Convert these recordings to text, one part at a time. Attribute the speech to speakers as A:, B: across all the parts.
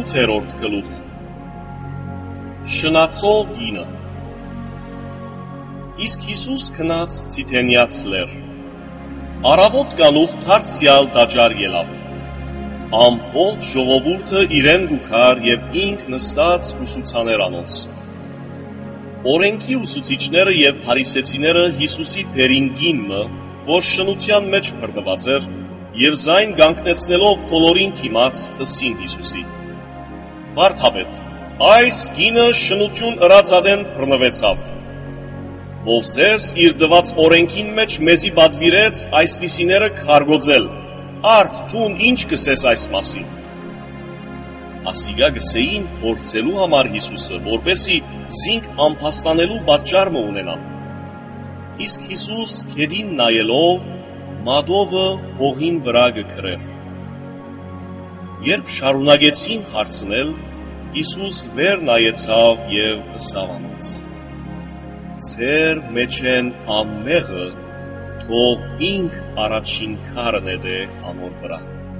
A: 8-րդ գլուխ Շնացող գինը Իսկ Հիսուս գնաց Ցիթենիաց լեռ Առավոտ գալուխ դարձյալ տաճար ելավ Ամբողջ ժողովուրդը իրեն գուքար եւ ինք նստած ուսուցաներ անոնց Օրենքի ուսուցիչները եւ փարիսեցիները Հիսուսի բերին գինը որ շնության մեջ բռնված էր եւ զայն գանգնեցնելով բոլորին դիմաց ըսին Հիսուսի Վարդապետ այս գինը շնություն ըրածադեն բռնվեցավ Մովսես իր դված օրենքին մեջ մեզի պատվիրեց այսպիսիները քարգոծել Արդ թուն ինչ կսես այս մասին Ասիգա գսեին փորձելու համար Հիսուսը որպեսի զինք ամփաստանելու պատճառ ունենան Իսկ Հիսուս գետին նայելով մադովը հողին վրա գքրեր Երբ շարունակեցին հարցնել Հիսուս վեր նայեցավ եւ ըսավ անոնց Ձեր մեջ են ամեղը թող ինք առաջին քարն է անոր վրա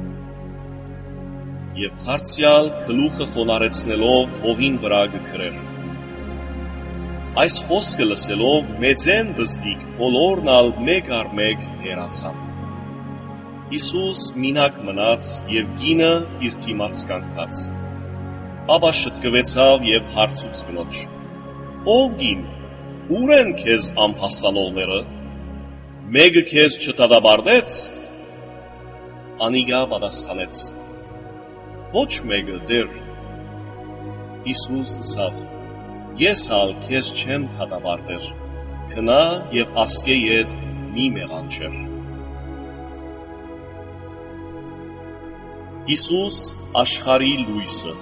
A: Եվ դարձյալ գլուխը խոնարեցնելով հողին վրա գքրեր Այս խոսքը լսելով մեծեն բզդիկ բոլորն ալ մեկ առ մեկ հեռացան Հիսուս մինակ մնաց եւ գինը իր դիմաց կանգնած Ապա շտկվեցավ եւ հարցուց կնոջ Ով գին ուր են քեզ ամփաստանողները Մեկը քեզ չդատաբարդեց Անիգա պատասխանեց Ոչ մեկը դեր Հիսուս ասավ Ես ալ քեզ չեմ դատաբարդեր Գնա եւ ասկե ետ մի մեղանչեր Հիսուս աշխարհի լույսը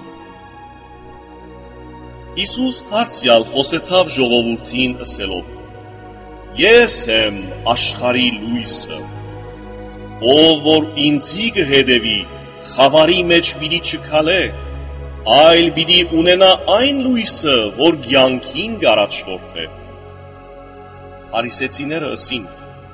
A: Հիսուս դարձյալ խոսեցավ ժողովրդին ըսելով Ես եմ աշխարհի լույսը Ով որ ինձի կհետևի խավարի մեջ պիտի չքալե Այլ պիտի ունենա այն լույսը, որ կյանքին կառաջորդե Փարիսեցիները ըսին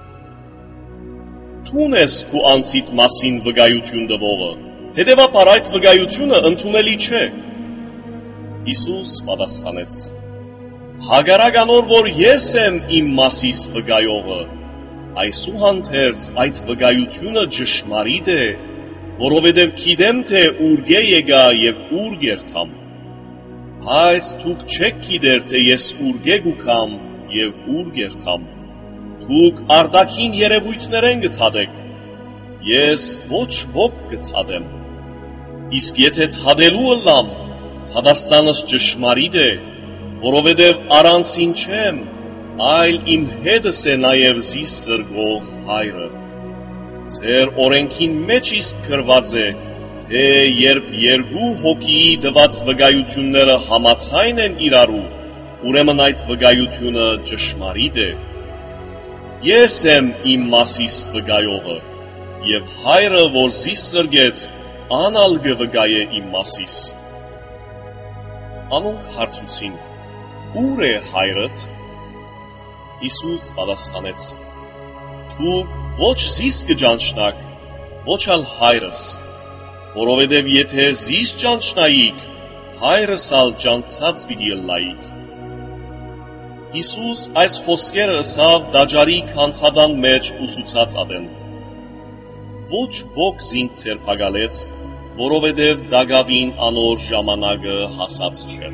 A: Թուն ես քու անձիդ մասին վկայություն տվողը Հետևաբար այդ վկայությունը ընդունելի չէ Հիսուս պատասխանեց Հակառակ անոր որ ես եմ իմ մասիս վկայողը Այսուհանդերձ այդ վկայությունը ճշմարիտ է Որովհետև գիտեմ թե ուր եկա եւ ուր գերթամ Բայց դուք չեք գիտեր թե ես ուր գուքամ եւ ուր գերթամ Դուք արտաքին երևույթներեն գտադեք Ես ոչ ոք գտադեմ Իսկ եթե թադելու ըլլամ Թադաստանս ճշմարիտ է Որովհետև առանցին չեմ Այլ իմ հետս է նաեւ զիս գրգող հայրը Ձեր օրենքին մեջ իսկ գրված է, թե երբ երկու հոգիի դված վկայությունները համացայն են իրարու, ուրեմն այդ վկայությունը ճշմարիտ է։ Ես եմ իմ մասիս վկայողը, եւ հայրը, որ զիս գրգեց, անալ կվկայե իմ մասիս։ Անոնք հարցուցին. Ուր է հայրդ։ Հիսուս պատասխանեց. Դուք ոչ զիս կճանչնաք, ոչ ալ հայրս, որովհետև եթե զիս ճանչնայիք, հայրս ալ ճանչած պիտի ըլլայիք։ Հիսուս այս խոսքերը ըսավ տաճարի քանցադան մեջ ուսուցած ադեն։ Ոչ ոք զինք ցերփակալեց, որովհետև դագավին անոր ժամանակը հասած չէր։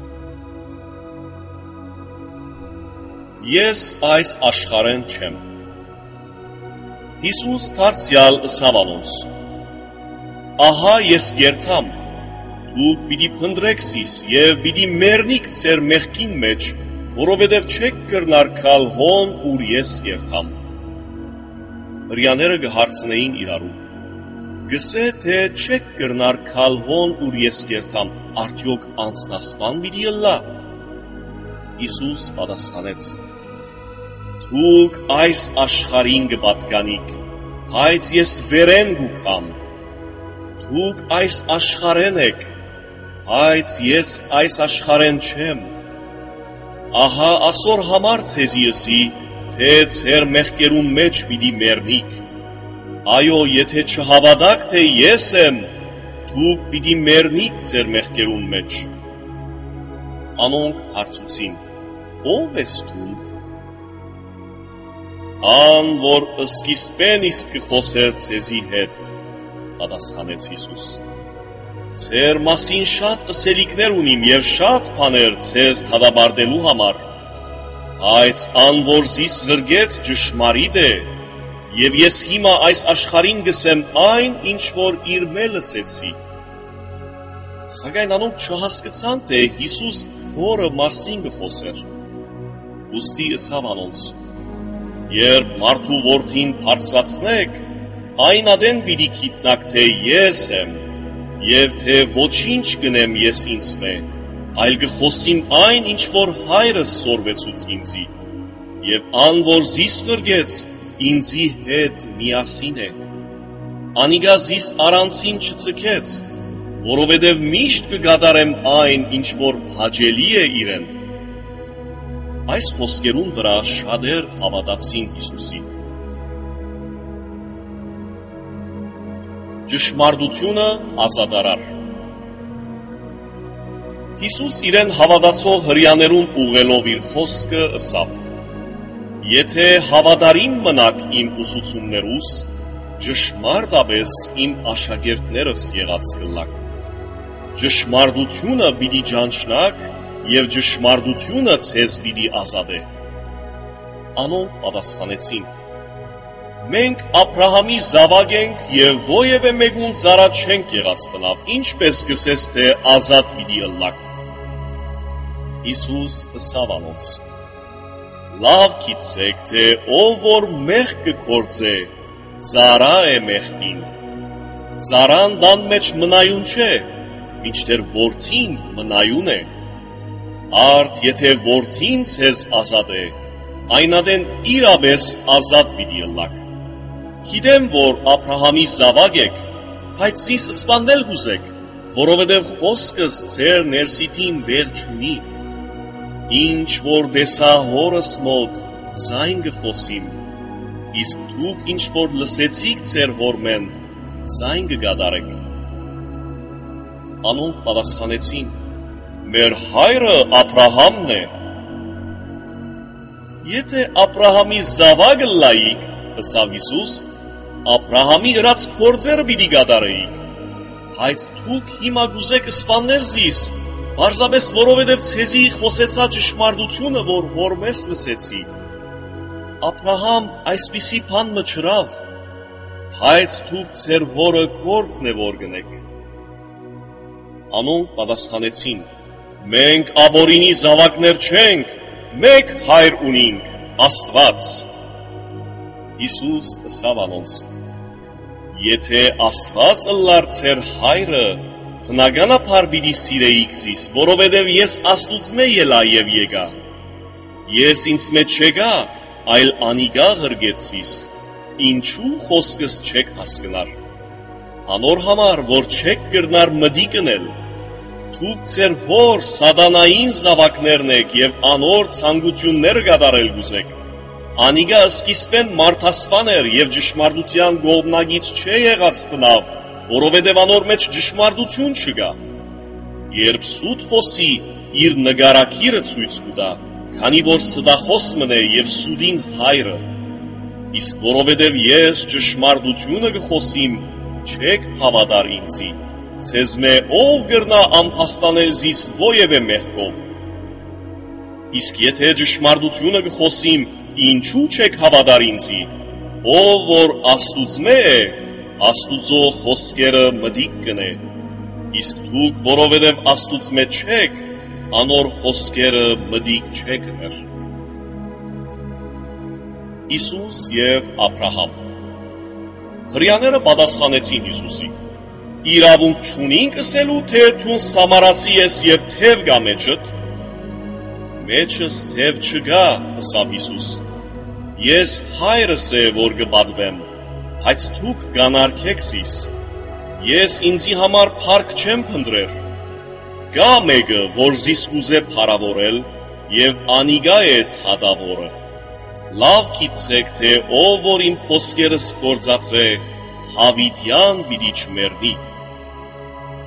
A: Ես այս աշխարհեն չեմ։ Հիսուս դարձյալ ըսավ անոնց. Ահա ես գերթամ, դուք պիտի փնտրեք զիս եւ պիտի մեռնիք ձեր մեղքին մեջ, որովհետև չեք կրնար գալ հոն, ուր ես գերթամ։ Հրեաները կհարցնեին իրարու. Գսե թե չեք կրնար գալ հոն, ուր ես գերթամ, արդյոք անձնասման պիտի ըլլա։ Հիսուս պատասխանեց. Դուք այս աշխարհին կպատկանիք, բայց ես վերեն գուքամ։ Դուք այս աշխարհեն եք, բայց ես այս աշխարհեն չեմ։ Ահա ասոր համար ցեզի ըսի, թե ձեր մեղքերուն մեջ պիտի մեռնիք։ Այո, եթե չհավատաք, թե ես եմ, դուք պիտի մեռնիք ձեր մեղքերուն մեջ։ Անոնք հարցուցին. ով ես դու։ Ան, որ սկիզբեն իսկ կխոսեր ձեզի հետ, պատասխանեց Հիսուս։ Ձեր մասին շատ ըսելիքներ ունիմ եւ շատ բաներ ձեզ դադարելու համար, բայց ան, որ զիս գրգեց ճշմարիտ է, եւ ես հիմա այս աշխարհին գսեմ այն, ինչ որ իր մել լսեցի։ Սակայն անոնք չհասկացան, թե Հիսուս որը մասին գխոսեր։ Ուստի ըսավ անոնց. երբ մարդու որդին բարձրացնեք, այն ադեն պիտի գիտնաք, թե ես եմ, եւ թե ոչինչ գնեմ ես ինձմե, այլ գխոսիմ այն, ինչ որ հայրս սորվեցուց ինձի, եւ ան, որ զիս գրգեց, ինձի հետ միասին է։ Անիգա զիս առանցին չծքեց, որովհետև միշտ կգադարեմ այն, ինչ որ հաճելի է իրեն։ Այս խոսքերուն վրա շատեր հավատացին Հիսուսին։ Ճշմարտությունը ազատարար։ Հիսուս իրեն հավատացող հրեաներուն ուղղելով իր խոսքը ըսավ. Եթե հավատարիմ մնաք իմ ուսուցումներուս, ճշմարտաբես իմ աշակերտներս եղած կլաք։ Ճշմարտությունը պիտի ճանչնաք եւ ճշմարտությունը ձեզ պիտի ազատե։ Անոնք պատասխանեցին. Մենք Աբրահամի զավակ ենք եւ ովևէ մեկուն ծառա չենք եղած բնավ, ինչպես գսես թե ազատ պիտի ըլլաք։ Հիսուս ըսավ անոնց. Լավ գիտեք, թե ով որ մեղք կգործե, ծառա է մեղքին։ Ծառան դան մեջ մնայուն չէ, մինչդեռ որդին մնայուն է։ Արդ եթե որդին ձեզ ազատ է, այնադեն իրապես ազատ պիտի ըլլաք։ Գիտեմ, որ Աբրահամի զավակ եք, բայց զիս սպանել կուզեք, որովհետև խոսքս ձեր ներսիդին վեր չունի։ Ինչ որ դեսա հորս մոտ, զայն կխոսիմ, իսկ դուք ինչ որ լսեցիք ձեր հորմեն, զայն կգադարեք։ Անոնք պատասխանեցին. մեր հայրը Աբրահամն է։ Եթե Աբրահամի զավակը լայիք, ըսավ Հիսուս, Աբրահամի ըրած գործերը պիտի գադարեիք, բայց դուք հիմա գուզեք սպանել զիս, պարզապես որովհետև ձեզի խոսեցա ճշմարտությունը, որ հորմես լսեցի։ Աբրահամ այսպիսի բան մը չրավ, բայց դուք ձեր հորը գործն է որ գնեք։ Անոնք պատասխանեցին. մենք Աբորինի զավակներ չենք, մեկ հայր ունինք, Աստված։ Հիսուս ըսավ անոնց. եթե Աստված ըլլար ձեր հայրը, հնականաբար պիտի սիրեիք զիս, որովհետև ես Աստուծմե ելա եւ եկա։ Ես ինձմե չեկա, այլ անիգա ղրգեց զիս, ինչու խոսքս չեք հասկնար։ Անոր համար, որ չեք կրնար մդի կնել, դուք ձեր հոր սատանային զավակներն եք եւ անոր ցանկություններ կատարել գուզեք։ Անիգա սկիզբեն մարդասպան էր եւ ճշմարտության գողմնագից չէ եղած բնավ, որովհետև անոր մեջ ճշմարտություն չկա։ Երբ սուտ խոսի, իր նգարակիրը ցույց կտա, քանի որ ստախոս մնե եւ սուդին հայրը։ Իսկ որովհետև ես ճշմարտությունը կխոսիմ, չեք հավատար ինձի, ձեզմե ով գրնա ամփաստանել զիս ովևէ մեղքով։ Իսկ եթե ճշմարտությունը կխոսիմ, ինչու չեք հավատար ինձի, ով որ Աստուծմե է, Աստուծո խոսքերը մդիկ կնե, իսկ դուք որովհետև Աստուծմե չեք, անոր խոսքերը մդիկ չեկներ։ Հիսուս եւ Աբրահամ։ Հրեաները պատասխանեցին Հիսուսին. իրավունք չունինք ասելու, թե դու սամարացի ես եւ թև գա մեջդ։ Մեջս թև չգա, ըսավ Հիսուս։ Ես հայրս է, որ կպատվեմ, բայց դուք գանարքեք զիս։ Ես ինձի համար փառք չեմ փնտրել։ Գա մեկը, որ զիս ուզե փառավորել, եւ անիգա է թադավորը։ Լավ գիտեք, թե ով որ իմ խոսքերս գործադրե, հավիտյան պիտի չմեռնի։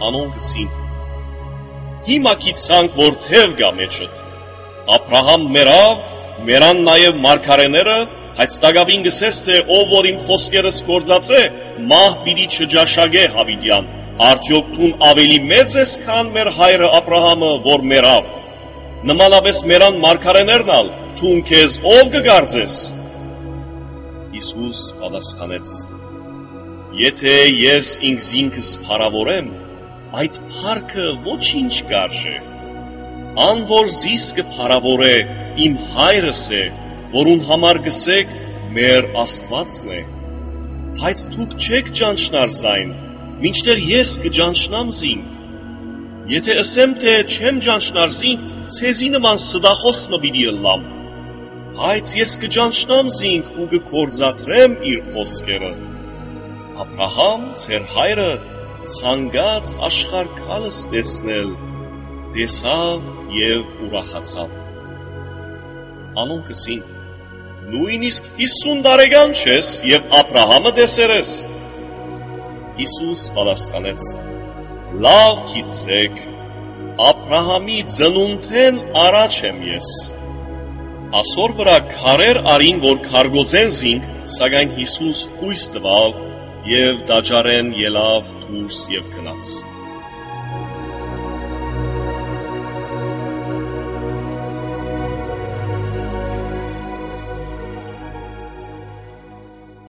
A: անոն կսին. հիմա կիցանք, որ թև գա մեջըտ, Աբրահամ մերավ, մերան նաև մարգարեները, հայց տագավին գսես, թե ով որ իմ խոսքերս կործատրե, մահ պիտի չջաշագե հավիդյան, արդյոք տուն ավելի մեծ ես, քան մեր հայրը Աբրահամը, որ մերավ, նմանապես մերան մարգարեներն ալ, տուն քեզ ով կգարձես։ Հիսուս պատասխանեց. եթե ես ինքզինքս փառավորեմ, այդ փառքը ոչինչ կարժե, ան որ զիս կփառավորե, իմ հայրս է, որուն համար գսեք մեր Աստվածն է, բայց դուք չեք ճանչնար զայն, մինչդեռ ես կճանչնամ զինք, եթե ասեմ, թե չեմ ճանչնար զինք, ցեզի նման սդախոս մը պիտի ըլլամ, բայց ես կճանչնամ զինք ու կկործատրեմ իր խոսքերը։ Աբրահամ ձեր հայրը ցանկաց աշխարհքալս տեսնել, տեսավ և ուրախացավ։ Անոն կսին. նույնիսկ 50 տարեկան չես և Աբրահամը տեսեր ես։ Հիսուս պատասխանեց. լավ գիտեք, Աբրահամի ծնունդեն առաջ եմ ես։ Ասոր վրա քարեր արին, որ քարգոծեն զինք, սակայն Հիսուս խույս տվավ և դաջարեն ելավ դուրս և գնաց։